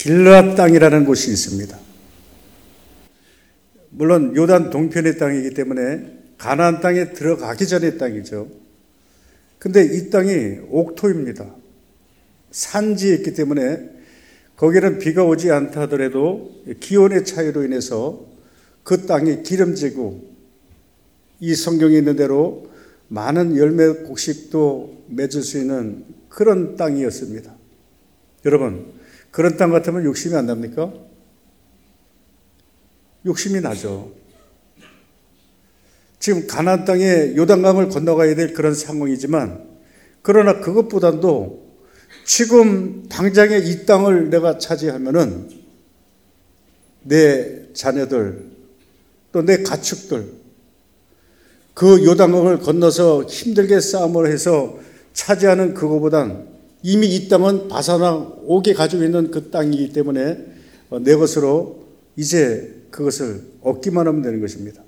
길르앗 땅이라는 곳이 있습니다. 물론 요단 동편의 땅이기 때문에 가나안 땅에 들어가기 전의 땅이죠. 근데 이 땅이 옥토입니다. 산지에 있기 때문에 거기는 비가 오지 않다 하더라도 기온의 차이로 인해서 그 땅이 기름지고 이 성경에 있는 대로 많은 열매 곡식도 맺을 수 있는 그런 땅이었습니다. 여러분, 그런 땅 같으면 욕심이 안 납니까? 욕심이 나죠. 지금 가나안 땅에 요단강을 건너가야 될 그런 상황이지만, 그러나 그것보다도 지금 당장에 이 땅을 내가 차지하면은 내 자녀들 또 내 가축들 그 요단강을 건너서 힘들게 싸움을 해서 차지하는 그거보단 이미 이 땅은 바사나 옥에 가지고 있는 그 땅이기 때문에 내 것으로 이제 그것을 얻기만 하면 되는 것입니다.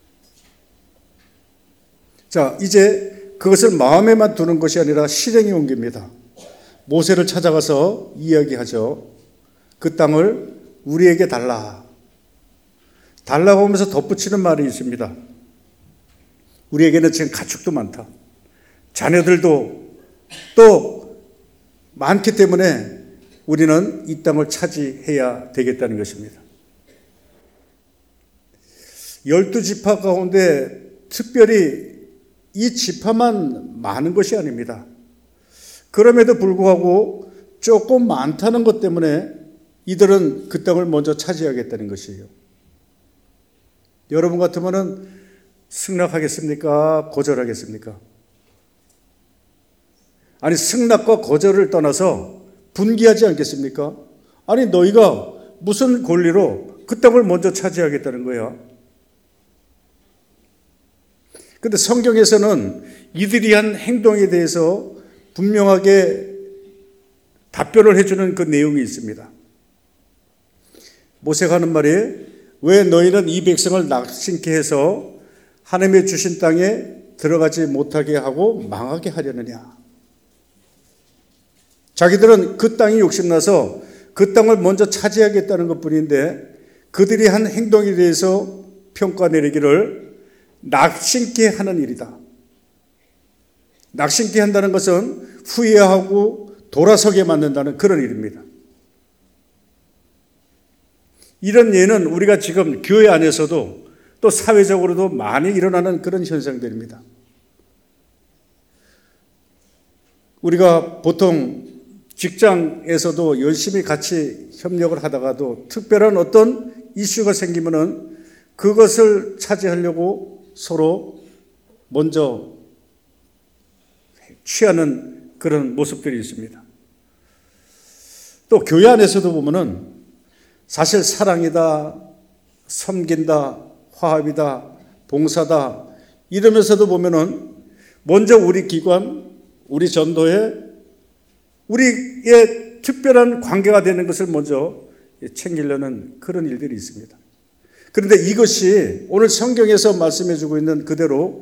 자, 이제 그것을 마음에만 두는 것이 아니라 실행에 옮깁니다. 모세를 찾아가서 이야기하죠. 그 땅을 우리에게 달라. 달라고 하면서 덧붙이는 말이 있습니다. 우리에게는 지금 가축도 많다. 자녀들도 또 많기 때문에 우리는 이 땅을 차지해야 되겠다는 것입니다. 12지파 가운데 특별히 이 지파만 많은 것이 아닙니다. 그럼에도 불구하고 조금 많다는 것 때문에 이들은 그 땅을 먼저 차지하겠다는 것이에요. 여러분 같으면은 승낙하겠습니까? 거절하겠습니까? 아니, 승낙과 거절을 떠나서 분개하지 않겠습니까? 아니, 너희가 무슨 권리로 그 땅을 먼저 차지하겠다는 거야? 근데 성경에서는 이들이 한 행동에 대해서 분명하게 답변을 해주는 그 내용이 있습니다. 모세가 하는 말이, 왜 너희는 이 백성을 낙심케 해서 하나님의 주신 땅에 들어가지 못하게 하고 망하게 하려느냐. 자기들은 그 땅이 욕심나서 그 땅을 먼저 차지하겠다는 것뿐인데 그들이 한 행동에 대해서 평가 내리기를 낙심케 하는 일이다. 낙심케 한다는 것은 후회하고 돌아서게 만든다는 그런 일입니다. 이런 예는 우리가 지금 교회 안에서도 또 사회적으로도 많이 일어나는 그런 현상들입니다. 우리가 보통 직장에서도 열심히 같이 협력을 하다가도 특별한 어떤 이슈가 생기면은 그것을 차지하려고 서로 먼저 취하는 그런 모습들이 있습니다. 또 교회 안에서도 보면은 사실 사랑이다, 섬긴다, 화합이다, 봉사다 이러면서도 보면은 먼저 우리 기관, 우리 전도회, 우리의 특별한 관계가 되는 것을 먼저 챙기려는 그런 일들이 있습니다. 그런데 이것이 오늘 성경에서 말씀해 주고 있는 그대로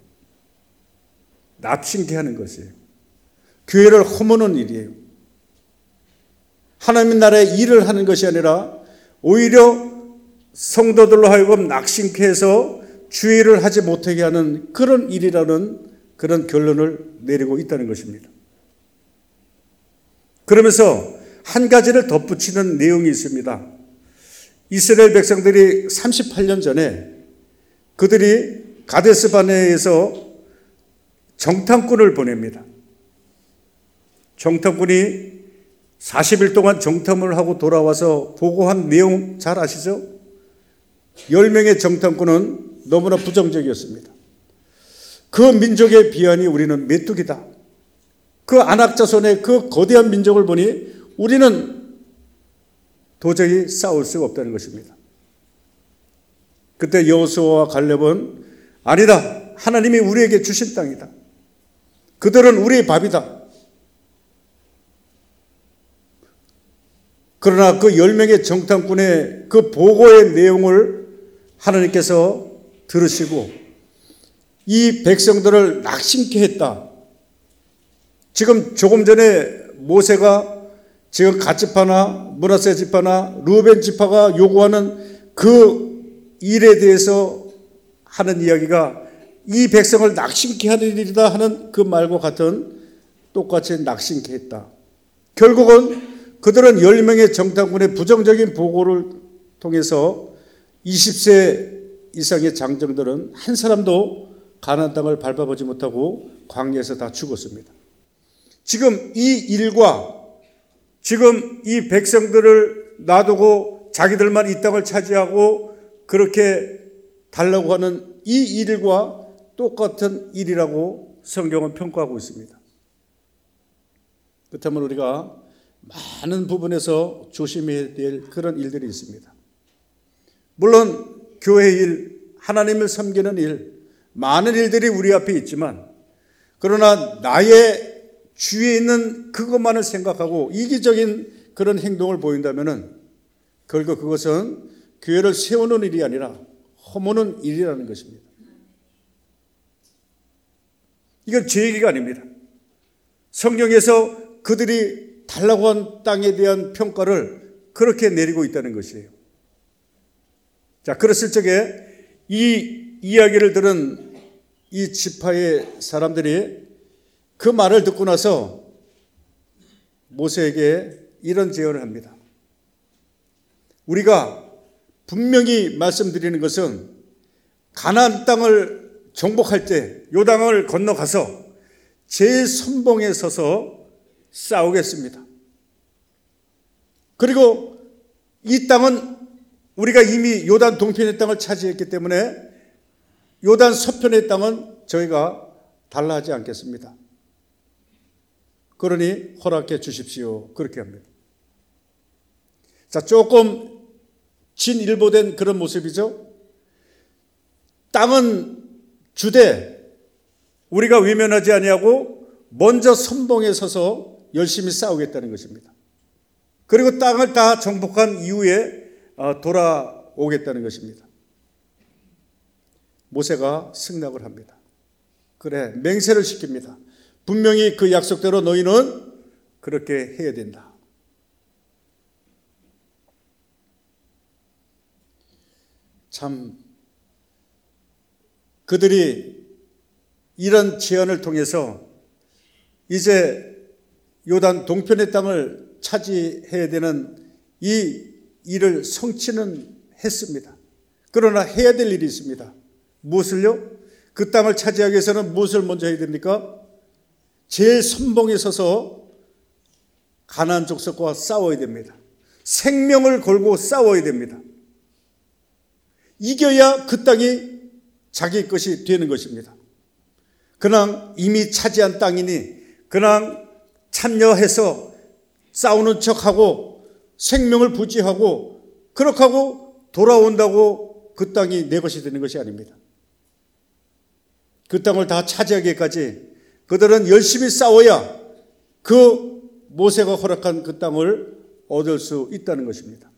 납심케 하는 것이에요. 교회를 허무는 일이에요. 하나님 나라의 일을 하는 것이 아니라 오히려 성도들로 하여금 낙심케 해서 주의를 하지 못하게 하는 그런 일이라는 그런 결론을 내리고 있다는 것입니다. 그러면서 한 가지를 덧붙이는 내용이 있습니다. 이스라엘 백성들이 38년 전에 그들이 가데스 바네에서 정탐꾼을 보냅니다. 정탐꾼이 40일 동안 정탐을 하고 돌아와서 보고한 내용 잘 아시죠? 10명의 정탐꾼은 너무나 부정적이었습니다. 그 민족의 비한이 우리는 메뚜기다. 그 안악자손의 그 거대한 민족을 보니 우리는 도저히 싸울 수가 없다는 것입니다. 그때 여호수아와 갈렙은 아니다. 하나님이 우리에게 주신 땅이다. 그들은 우리의 밥이다. 그러나 그 10명의 정탐꾼의 그 보고의 내용을 하나님께서 들으시고 이 백성들을 낙심케 했다. 지금 조금 전에 모세가 지금 갓지파나 므낫세 지파나 루벤 지파가 요구하는 그 일에 대해서 하는 이야기가 이 백성을 낙심케 하는 일이다 하는 그 말과 같은 똑같이 낙심케 했다. 결국은 그들은 10명의 정탐군의 부정적인 보고를 통해서 20세 이상의 장정들은 한 사람도 가나안 땅을 밟아보지 못하고 광야에서 다 죽었습니다. 지금 이 일과 지금 이 백성들을 놔두고 자기들만 이 땅을 차지하고 그렇게 달라고 하는 이 일과 똑같은 일이라고 성경은 평가하고 있습니다. 그렇다면 우리가 많은 부분에서 조심해야 될 그런 일들이 있습니다. 물론 교회 일, 하나님을 섬기는 일, 많은 일들이 우리 앞에 있지만 그러나 나의 주위에 있는 그것만을 생각하고 이기적인 그런 행동을 보인다면 결국 그것은 교회를 세우는 일이 아니라 허무는 일이라는 것입니다. 이건 제 얘기가 아닙니다. 성경에서 그들이 달라고 한 땅에 대한 평가를 그렇게 내리고 있다는 것이에요. 자, 그랬을 적에 이 이야기를 들은 이 지파의 사람들이 그 말을 듣고 나서 모세에게 이런 제언을 합니다. 우리가 분명히 말씀드리는 것은 가나안 땅을 정복할 때 요단강을 건너가서 제일 선봉에 서서 싸우겠습니다. 그리고 이 땅은 우리가 이미 요단 동편의 땅을 차지했기 때문에 요단 서편의 땅은 저희가 달라하지 않겠습니다. 그러니 허락해 주십시오. 그렇게 합니다. 자, 조금 진일보된 그런 모습이죠. 땅은 주되 우리가 외면하지 아니하고 먼저 선봉에 서서 열심히 싸우겠다는 것입니다. 그리고 땅을 다 정복한 이후에 돌아오겠다는 것입니다. 모세가 승낙을 합니다. 그래, 맹세를 시킵니다. 분명히 그 약속대로 너희는 그렇게 해야 된다. 참 그들이 이런 제안을 통해서 이제 요단 동편의 땅을 차지해야 되는 이 일을 성취는 했습니다. 그러나 해야 될 일이 있습니다. 무엇을요? 그 땅을 차지하기 위해서는 무엇을 먼저 해야 됩니까? 제일 선봉에 서서 가나안 족속과 싸워야 됩니다. 생명을 걸고 싸워야 됩니다. 이겨야 그 땅이 자기 것이 되는 것입니다. 그냥 이미 차지한 땅이니 그냥 참여해서 싸우는 척하고 생명을 부지하고 그렇게 하고 돌아온다고 그 땅이 내 것이 되는 것이 아닙니다. 그 땅을 다 차지하기까지 그들은 열심히 싸워야 그 모세가 허락한 그 땅을 얻을 수 있다는 것입니다.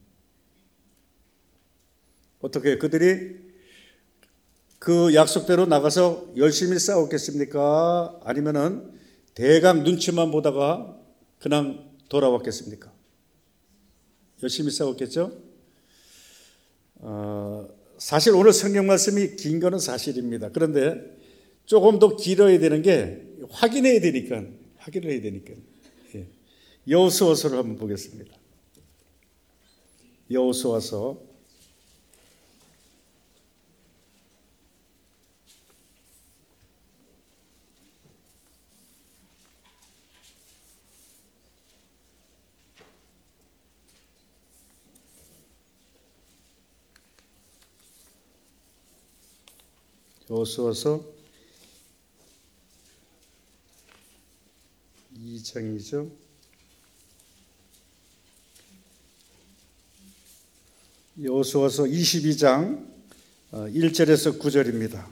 어떻게 그들이 그 약속대로 나가서 열심히 싸웠겠습니까? 아니면은 대강 눈치만 보다가 그냥 돌아왔겠습니까? 열심히 싸웠겠죠? 사실 오늘 성경 말씀이 긴 거는 사실입니다. 그런데 조금 더 길어야 되는 게 확인해야 되니까. 예. 여호수아서를 한번 보겠습니다. 여호수아서 2장이죠. 여호수아서 22장 1절에서 9절입니다.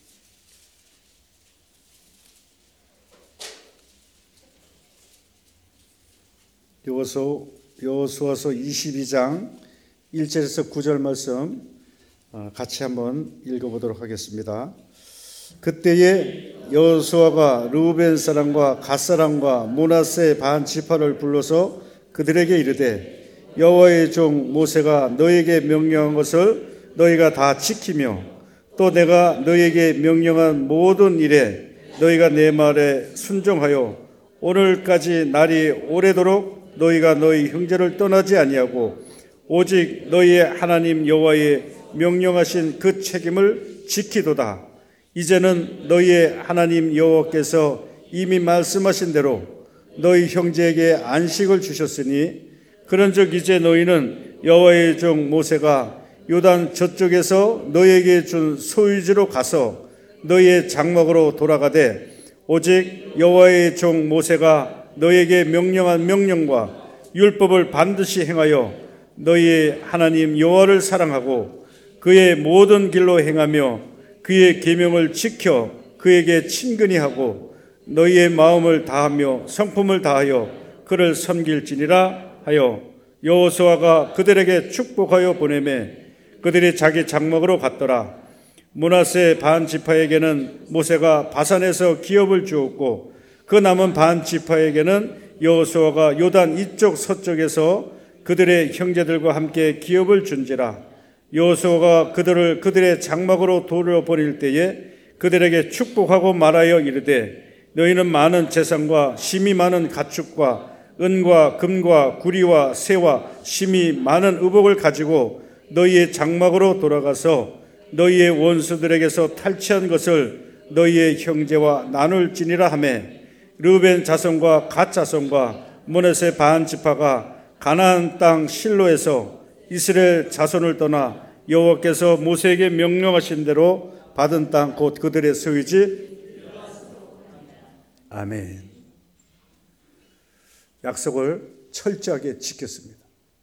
여호수아서 22장 1절에서 9절 말씀 같이 한번 읽어보도록 하겠습니다. 그때에 여호수아가 르우벤 사람과 갓 사람과 므낫세 반 지파를 불러서 그들에게 이르되 여호와의 종 모세가 너에게 명령한 것을 너희가 다 지키며 또 내가 너에게 명령한 모든 일에 너희가 내 말에 순종하여 오늘까지 날이 오래도록 너희가 너희 형제를 떠나지 아니하고 오직 너희의 하나님 여호와의 명령하신 그 책임을 지키도다. 이제는 너희의 하나님 여호와께서 이미 말씀하신 대로 너희 형제에게 안식을 주셨으니 그런즉 이제 너희는 여호와의 종 모세가 요단 저쪽에서 너희에게 준 소유지로 가서 너희의 장막으로 돌아가되 오직 여호와의 종 모세가 너희에게 명령한 명령과 율법을 반드시 행하여 너희의 하나님 여호와를 사랑하고 그의 모든 길로 행하며 그의 계명을 지켜 그에게 친근히 하고 너희의 마음을 다하며 성품을 다하여 그를 섬길지니라 하여 여호수아가 그들에게 축복하여 보내매 그들이 자기 장막으로 갔더라. 므낫세 반 지파에게는 모세가 바산에서 기업을 주었고 그 남은 반 지파에게는 여호수아가 요단 이쪽 서쪽에서 그들의 형제들과 함께 기업을 준지라. 여호수아가 그들을 그들의 장막으로 돌려보낼 때에 그들에게 축복하고 말하여 이르되 너희는 많은 재산과 심이 많은 가축과 은과 금과 구리와 새와 심이 많은 의복을 가지고 너희의 장막으로 돌아가서 너희의 원수들에게서 탈취한 것을 너희의 형제와 나눌지니라 하며 르우벤 자손과 갓 자손과 므낫세 반 지파가 가나안 땅 실로에서 이스라엘 자손을 떠나 여호와께서 모세에게 명령하신 대로 받은 땅 곧 그들의 소유지. 아멘. 약속을 철저하게 지켰습니다.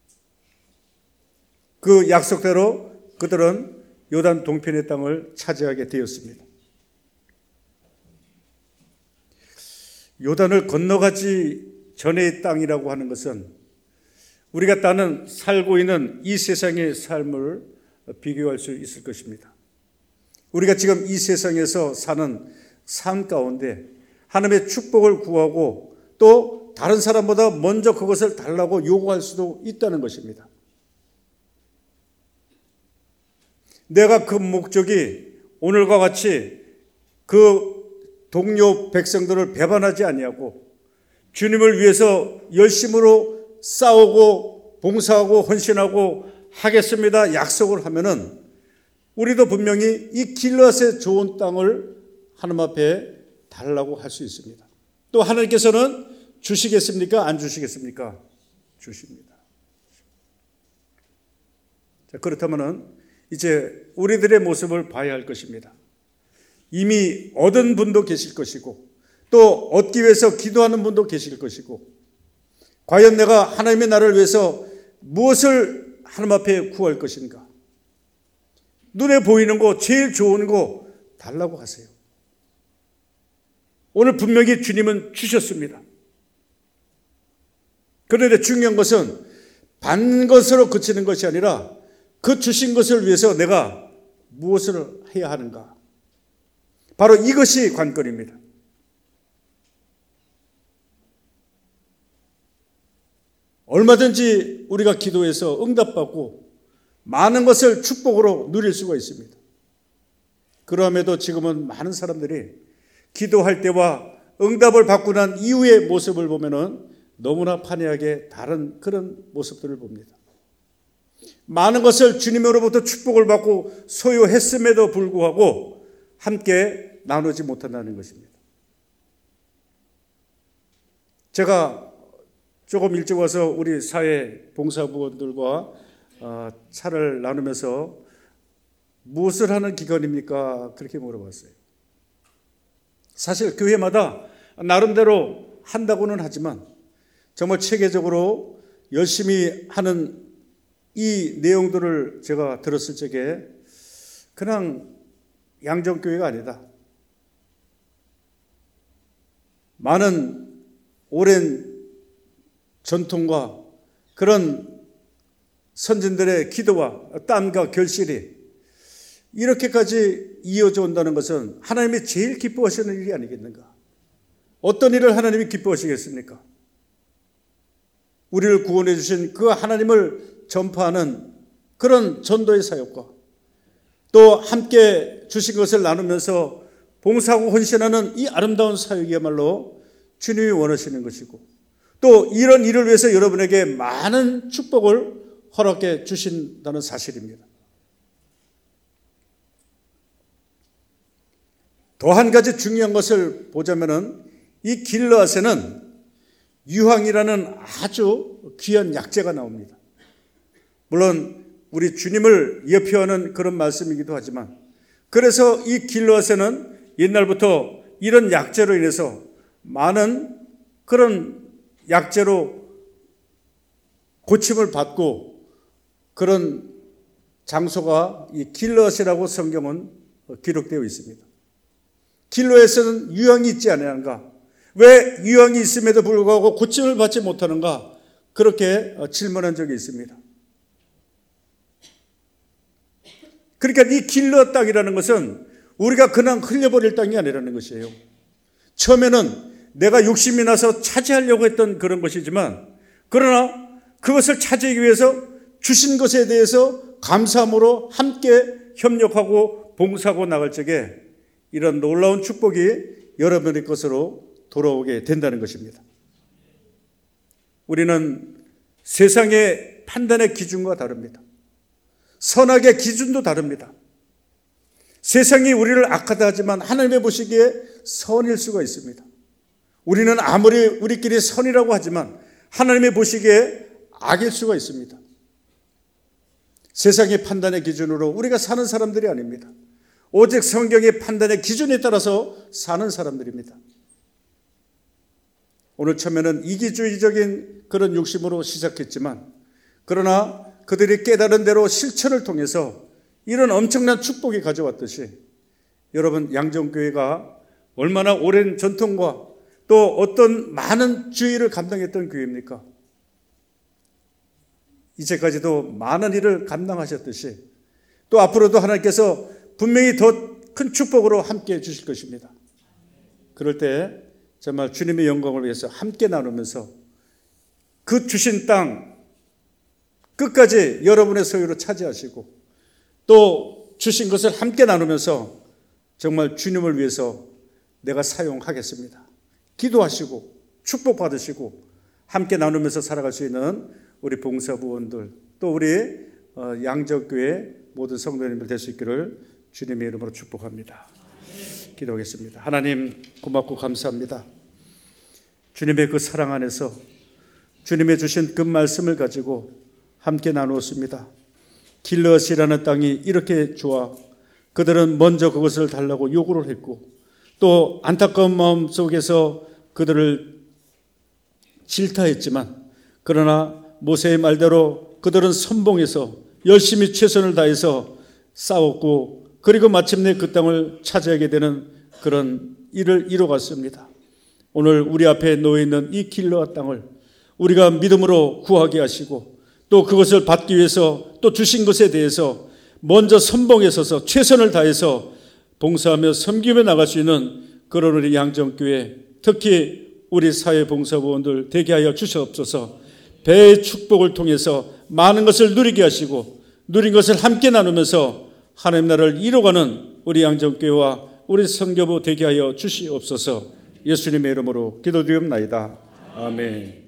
그 약속대로 그들은 요단 동편의 땅을 차지하게 되었습니다. 요단을 건너가지 전의 땅이라고 하는 것은 우리가 따는 살고 있는 이 세상의 삶을 비교할 수 있을 것입니다. 우리가 지금 이 세상에서 사는 삶 가운데 하나님의 축복을 구하고 또 다른 사람보다 먼저 그것을 달라고 요구할 수도 있다는 것입니다. 내가 그 목적이 오늘과 같이 그 동료 백성들을 배반하지 아니하고 주님을 위해서 열심으로 싸우고 봉사하고 헌신하고 하겠습니다 약속을 하면은 우리도 분명히 이 길앗의 좋은 땅을 하나님 앞에 달라고 할 수 있습니다. 또 하나님께서는 주시겠습니까? 안 주시겠습니까? 주십니다. 자, 그렇다면은 이제 우리들의 모습을 봐야 할 것입니다. 이미 얻은 분도 계실 것이고 또 얻기 위해서 기도하는 분도 계실 것이고 과연 내가 하나님의 나라를 위해서 무엇을 하나님 앞에 구할 것인가? 눈에 보이는 거 제일 좋은 거 달라고 하세요. 오늘 분명히 주님은 주셨습니다. 그런데 중요한 것은 받는 것으로 그치는 것이 아니라 그 주신 것을 위해서 내가 무엇을 해야 하는가? 바로 이것이 관건입니다. 얼마든지 우리가 기도해서 응답받고 많은 것을 축복으로 누릴 수가 있습니다. 그럼에도 지금은 많은 사람들이 기도할 때와 응답을 받고 난 이후의 모습을 보면은 너무나 판이하게 다른 그런 모습들을 봅니다. 많은 것을 주님으로부터 축복을 받고 소유했음에도 불구하고 함께 나누지 못한다는 것입니다. 제가 조금 일찍 와서 우리 사회 봉사부원들과 차를 나누면서 무엇을 하는 기관입니까? 그렇게 물어봤어요. 사실 교회마다 나름대로 한다고는 하지만 정말 체계적으로 열심히 하는 이 내용들을 제가 들었을 적에 그냥 양정교회가 아니다. 많은 오랜 전통과 그런 선진들의 기도와 땀과 결실이 이렇게까지 이어져 온다는 것은 하나님이 제일 기뻐하시는 일이 아니겠는가? 어떤 일을 하나님이 기뻐하시겠습니까? 우리를 구원해 주신 그 하나님을 전파하는 그런 전도의 사역과 또 함께 주신 것을 나누면서 봉사하고 헌신하는 이 아름다운 사역이야말로 주님이 원하시는 것이고 또 이런 일을 위해서 여러분에게 많은 축복을 허락해 주신다는 사실입니다. 또 한 가지 중요한 것을 보자면은 이 길르앗에는 유황이라는 아주 귀한 약재가 나옵니다. 물론 우리 주님을 예표하는 그런 말씀이기도 하지만 그래서 이 길르앗에는 옛날부터 이런 약재로 인해서 많은 그런 약재로 고침을 받고 그런 장소가 이 길르앗이라고 성경은 기록되어 있습니다. 길르앗에는 유황이 있지 않는가? 왜 유황이 있음에도 불구하고 고침을 받지 못하는가? 그렇게 질문한 적이 있습니다. 그러니까 이 길르앗 땅이라는 것은 우리가 그냥 흘려버릴 땅이 아니라는 것이에요. 처음에는 내가 욕심이 나서 차지하려고 했던 그런 것이지만 그러나 그것을 차지하기 위해서 주신 것에 대해서 감사함으로 함께 협력하고 봉사하고 나갈 적에 이런 놀라운 축복이 여러분의 것으로 돌아오게 된다는 것입니다. 우리는 세상의 판단의 기준과 다릅니다. 선악의 기준도 다릅니다. 세상이 우리를 악하다 하지만 하나님의 보시기에 선일 수가 있습니다. 우리는 아무리 우리끼리 선이라고 하지만 하나님의 보시기에 악일 수가 있습니다. 세상의 판단의 기준으로 우리가 사는 사람들이 아닙니다. 오직 성경의 판단의 기준에 따라서 사는 사람들입니다. 오늘 처음에는 이기주의적인 그런 욕심으로 시작했지만 그러나 그들이 깨달은 대로 실천을 통해서 이런 엄청난 축복이 가져왔듯이 여러분 양정교회가 얼마나 오랜 전통과 또 어떤 많은 주의를 감당했던 교회입니까? 이제까지도 많은 일을 감당하셨듯이 또 앞으로도 하나님께서 분명히 더 큰 축복으로 함께해 주실 것입니다. 그럴 때 정말 주님의 영광을 위해서 함께 나누면서 그 주신 땅 끝까지 여러분의 소유로 차지하시고 또 주신 것을 함께 나누면서 정말 주님을 위해서 내가 사용하겠습니다. 기도하시고 축복받으시고 함께 나누면서 살아갈 수 있는 우리 봉사부원들 또 우리 양적교회 모든 성도님들 될 수 있기를 주님의 이름으로 축복합니다. 기도하겠습니다. 하나님 고맙고 감사합니다. 주님의 그 사랑 안에서 주님의 주신 그 말씀을 가지고 함께 나누었습니다. 길르앗이라는 땅이 이렇게 좋아 그들은 먼저 그것을 달라고 요구를 했고 또 안타까운 마음 속에서 그들을 질타했지만 그러나 모세의 말대로 그들은 선봉해서 열심히 최선을 다해서 싸웠고 그리고 마침내 그 땅을 차지하게 되는 그런 일을 이루어갔습니다. 오늘 우리 앞에 놓여있는 이 길르앗 땅을 우리가 믿음으로 구하게 하시고 또 그것을 받기 위해서 또 주신 것에 대해서 먼저 선봉에 서서 최선을 다해서 봉사하며 섬기며 나갈 수 있는 그런 우리 양정교회 특히 우리 사회봉사부원들 되게 하여 주시옵소서. 배의 축복을 통해서 많은 것을 누리게 하시고 누린 것을 함께 나누면서 하나님 나라를 이루어가는 우리 양정교회와 우리 선교부 되게 하여 주시옵소서. 예수님의 이름으로 기도드리옵나이다. 아멘.